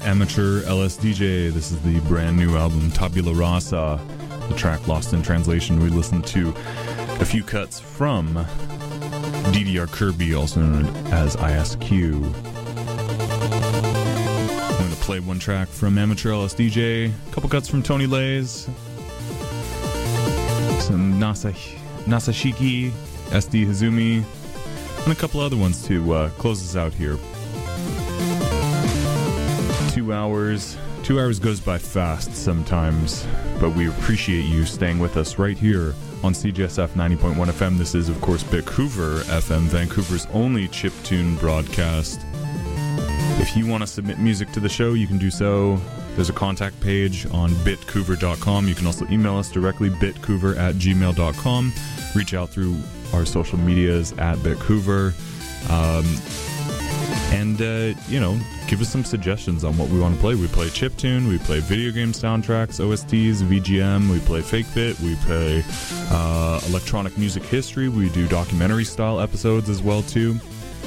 Amateur LSDJ. This is the brand new album Tabula Rasa. The track Lost in Translation. We listened to a few cuts from DDR Kirby, also known as ISQ. I'm going to play one track from Amateur LSDJ, a couple cuts from Tony Lays, some Nasashiki, SD Hazumi, and a couple other ones to close us out here. 2 hours. 2 hours goes by fast sometimes, but we appreciate you staying with us right here on CJSF 90.1 FM. This is, of course, Bitcouver FM, Vancouver's only chiptune broadcast. If you want to submit music to the show, you can do so. There's a contact page on bitcouver.com. You can also email us directly, bitcouver@gmail.com. Reach out through our social medias at Bitcouver. And give us some suggestions on what we want to play. We play chiptune, we play video game soundtracks, OSTs, VGM, we play fake bit, we play electronic music history, we do documentary style episodes as well too.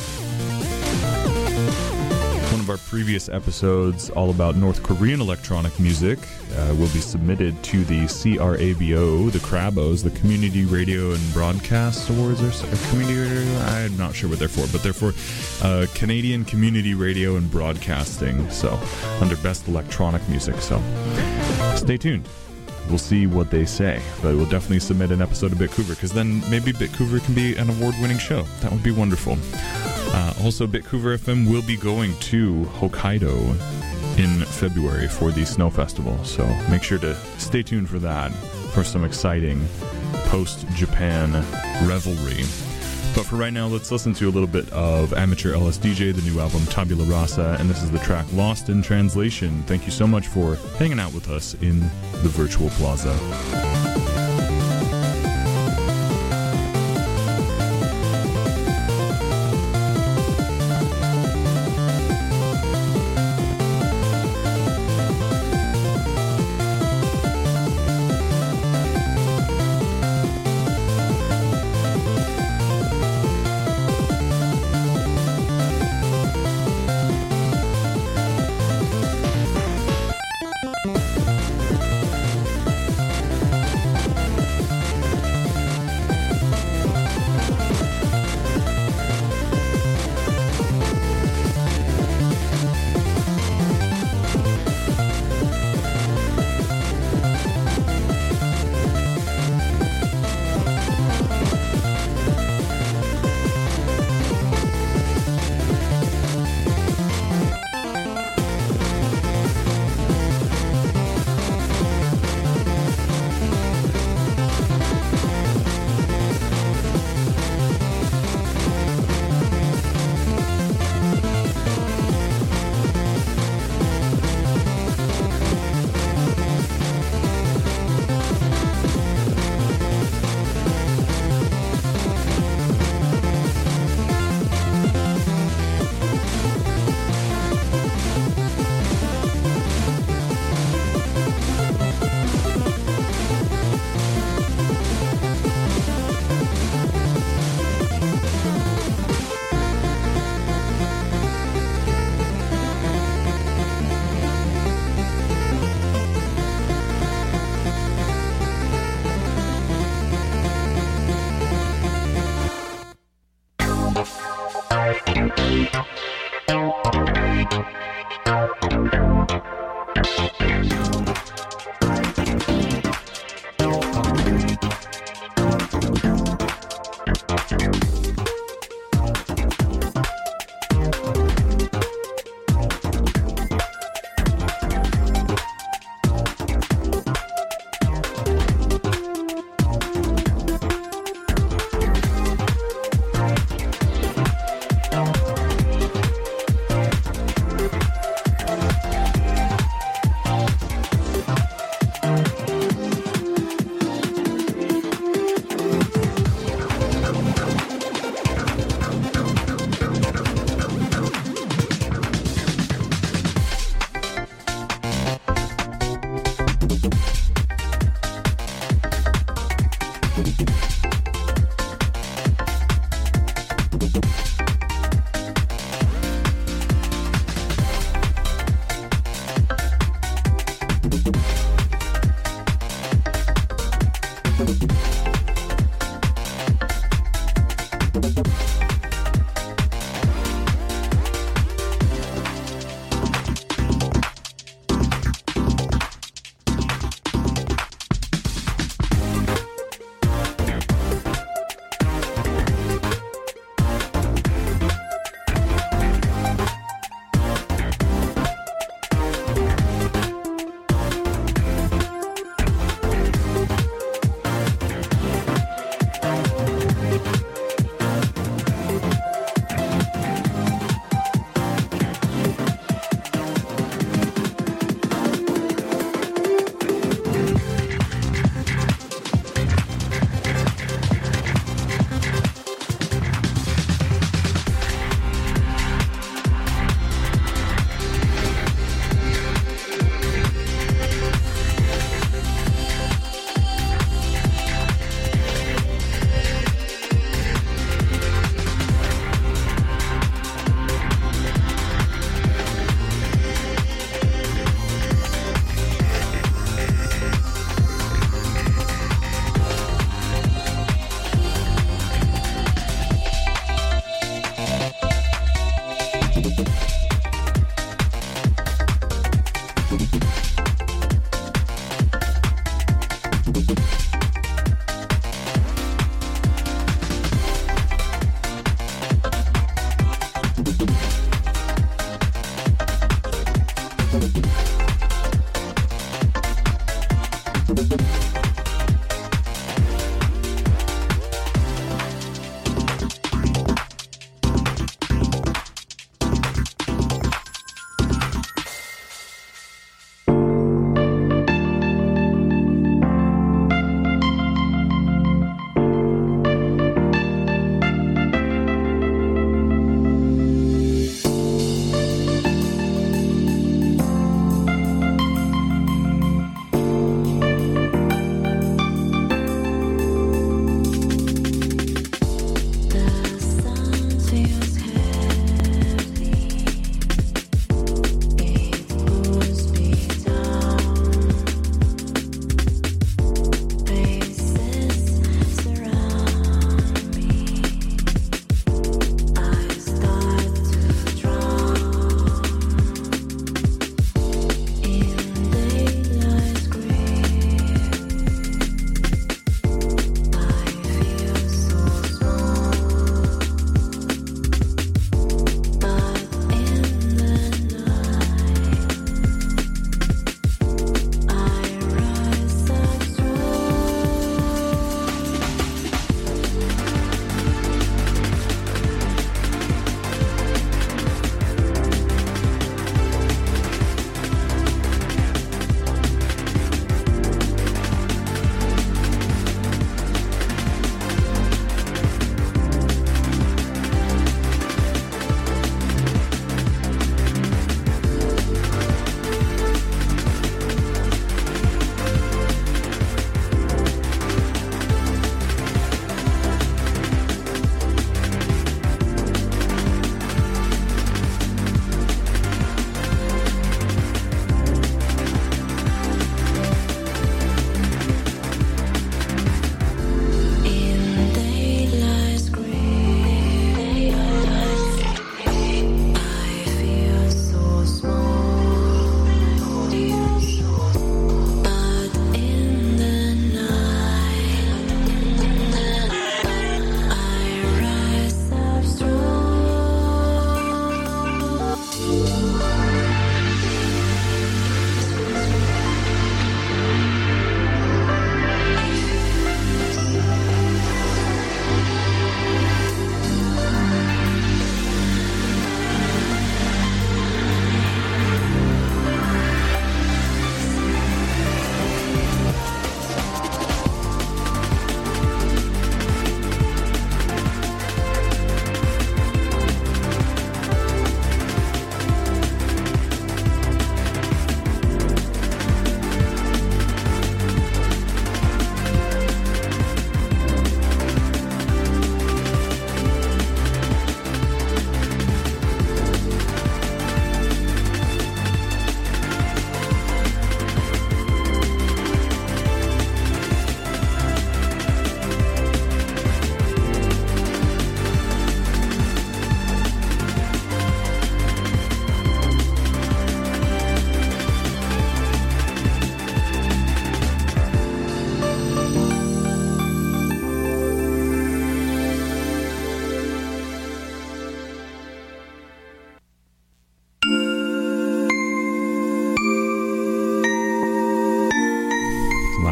One of our previous episodes all about North Korean electronic music will be submitted to the CRABO, the Crabos, the Community Radio and Broadcast Awards, or Community Radio, I'm not sure what they're for, but they're for Canadian Community Radio and Broadcasting, so under Best Electronic Music, so stay tuned. We'll see what they say, but we'll definitely submit an episode of Bitcouver, because then maybe Bitcouver can be an award-winning show. That would be wonderful. Also, Bitcouver FM will be going to Hokkaido in February for the Snow Festival, so make sure to stay tuned for that, for some exciting post-Japan revelry. But for right now, let's listen to a little bit of Amateur LSDJ, the new album Tabula Rasa, and this is the track Lost in Translation. Thank you so much for hanging out with us in the virtual plaza.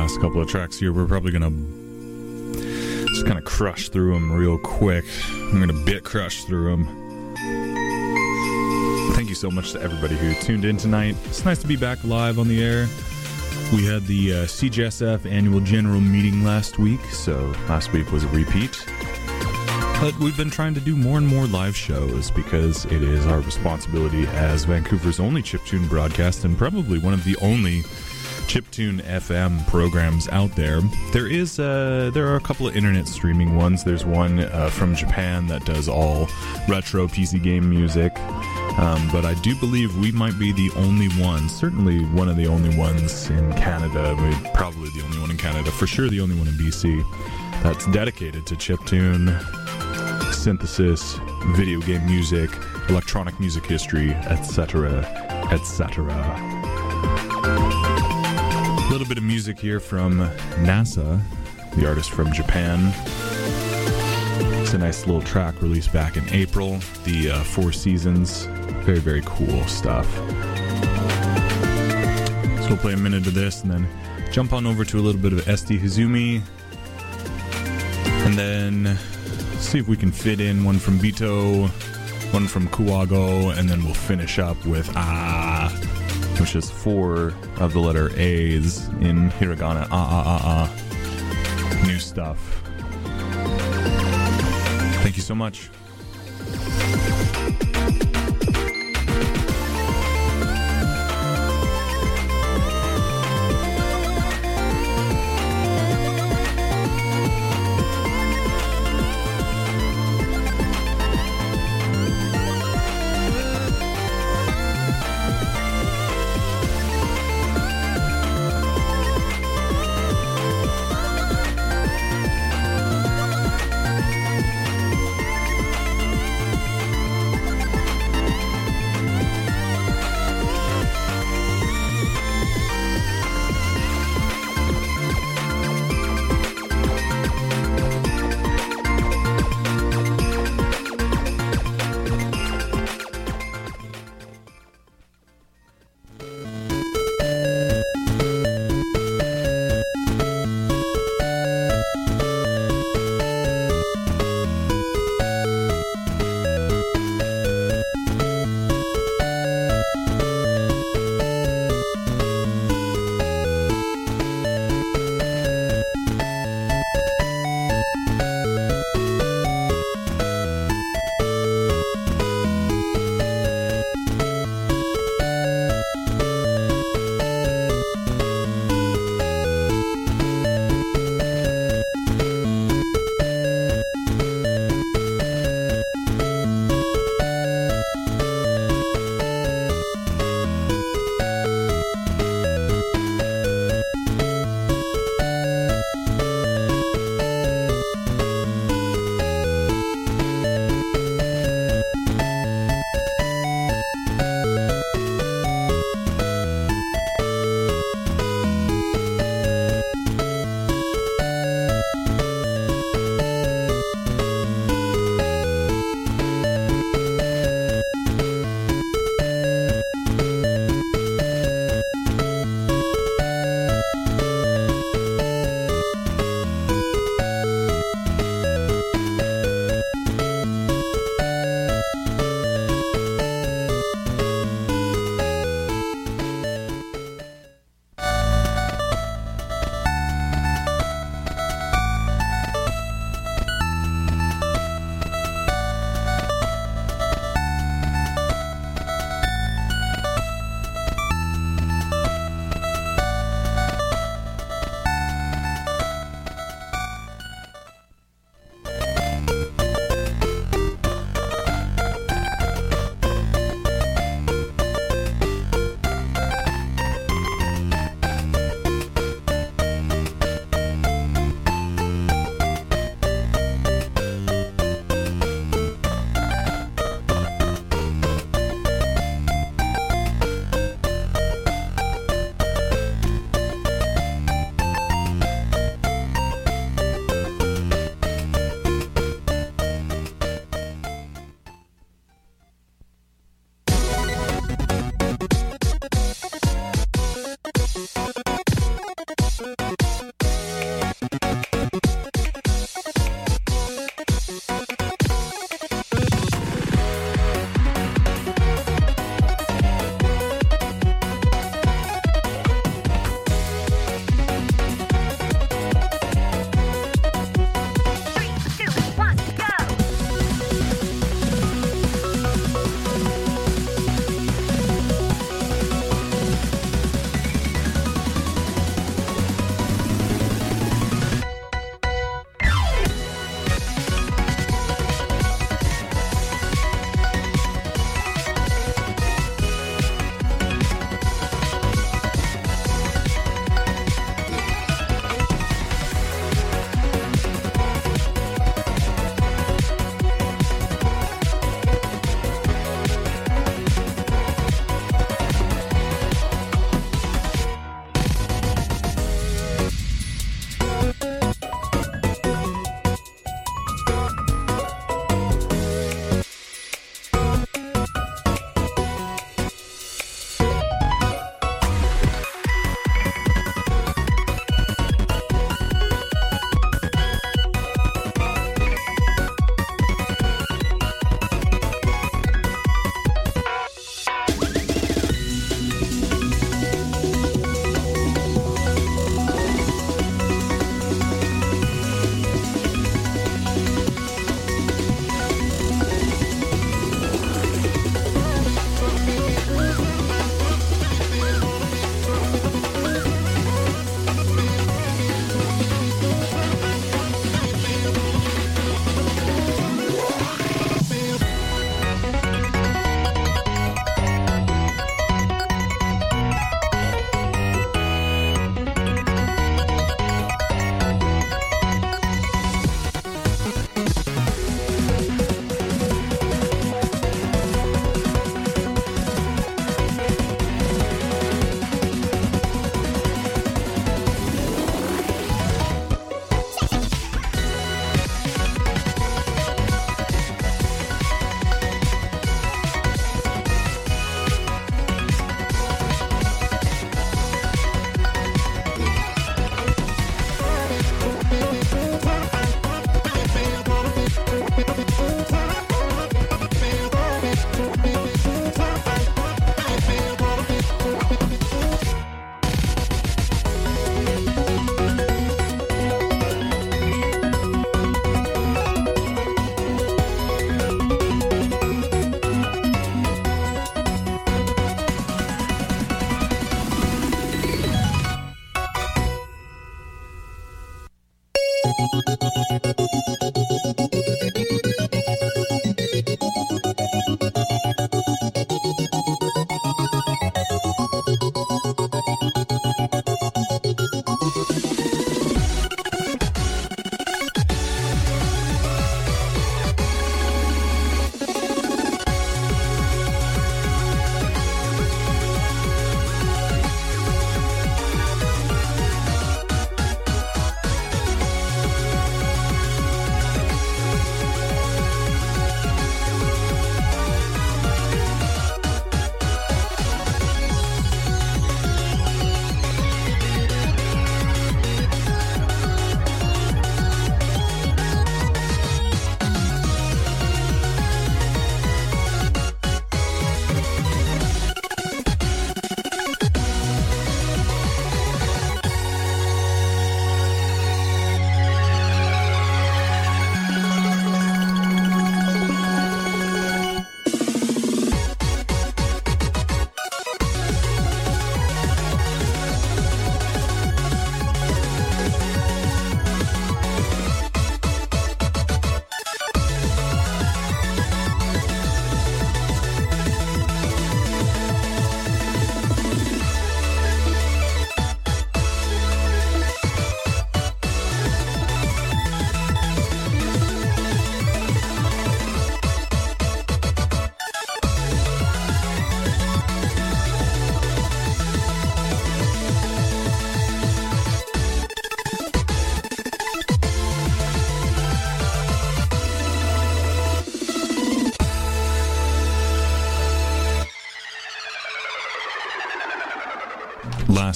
last couple of tracks here. We're probably going to just kind of crush through them real quick. I'm going to bit crush through them. Thank you so much to everybody who tuned in tonight. It's nice to be back live on the air. We had the CJSF annual general meeting last week, so last week was a repeat. But we've been trying to do more and more live shows because it is our responsibility as Vancouver's only chiptune broadcast and probably one of the only chiptune FM programs out there. There are a couple of internet streaming ones. There's one from Japan that does all retro PC game music. But I do believe we might be the only one, certainly one of the only ones in Canada, probably the only one in Canada, for sure the only one in BC, that's dedicated to chiptune, synthesis, video game music, electronic music history, etc., etc. A little bit of music here from NASA, the artist from Japan. It's a nice little track released back in April, the Four Seasons. Very, very cool stuff. So we'll play a minute of this and then jump on over to a little bit of ST Hizumi. And then see if we can fit in one from Bito, one from Kuwago, and then we'll finish up with which is 4 of the letter A's in hiragana. New stuff. Thank you so much.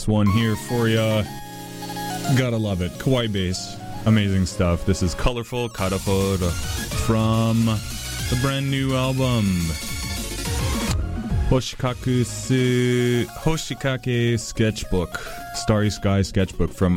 last one here for ya. Gotta love it. Kawaii bass. Amazing stuff. This is Colorful Karafor from the brand new album Hoshikake Sketchbook. Starry Sky Sketchbook from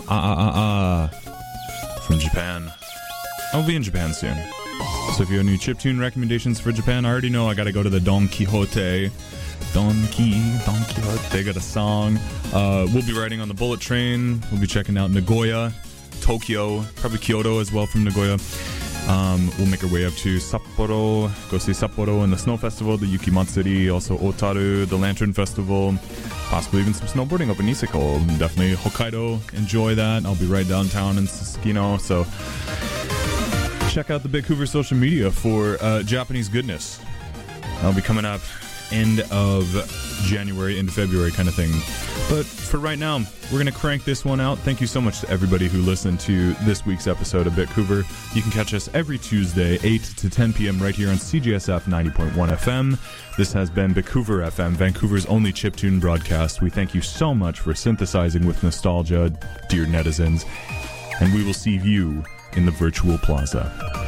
from Japan. I'll be in Japan soon. So if you have any chiptune recommendations for Japan, I already know I gotta go to the Don Quixote. Don Quixote. They got a song. We'll be riding on the Bullet Train. We'll be checking out Nagoya, Tokyo, probably Kyoto as well from Nagoya. We'll make our way up to Sapporo, go see Sapporo and the Snow Festival, the Yuki Matsuri, also Otaru, the Lantern Festival, possibly even some snowboarding up in Niseko. Definitely Hokkaido, enjoy that. I'll be right downtown in Susukino, so check out the Big Hoover social media for Japanese goodness. I'll be coming up end of January into February kind of thing. But for right now, we're going to crank this one out. Thank you so much to everybody who listened to this week's episode of Big Hoover. You can catch us every Tuesday, 8 to 10 p.m. right here on CGSF 90.1 FM. This has been Big Hoover FM, Vancouver's only chiptune broadcast. We thank you so much for synthesizing with nostalgia, dear netizens. And we will see you in the virtual plaza.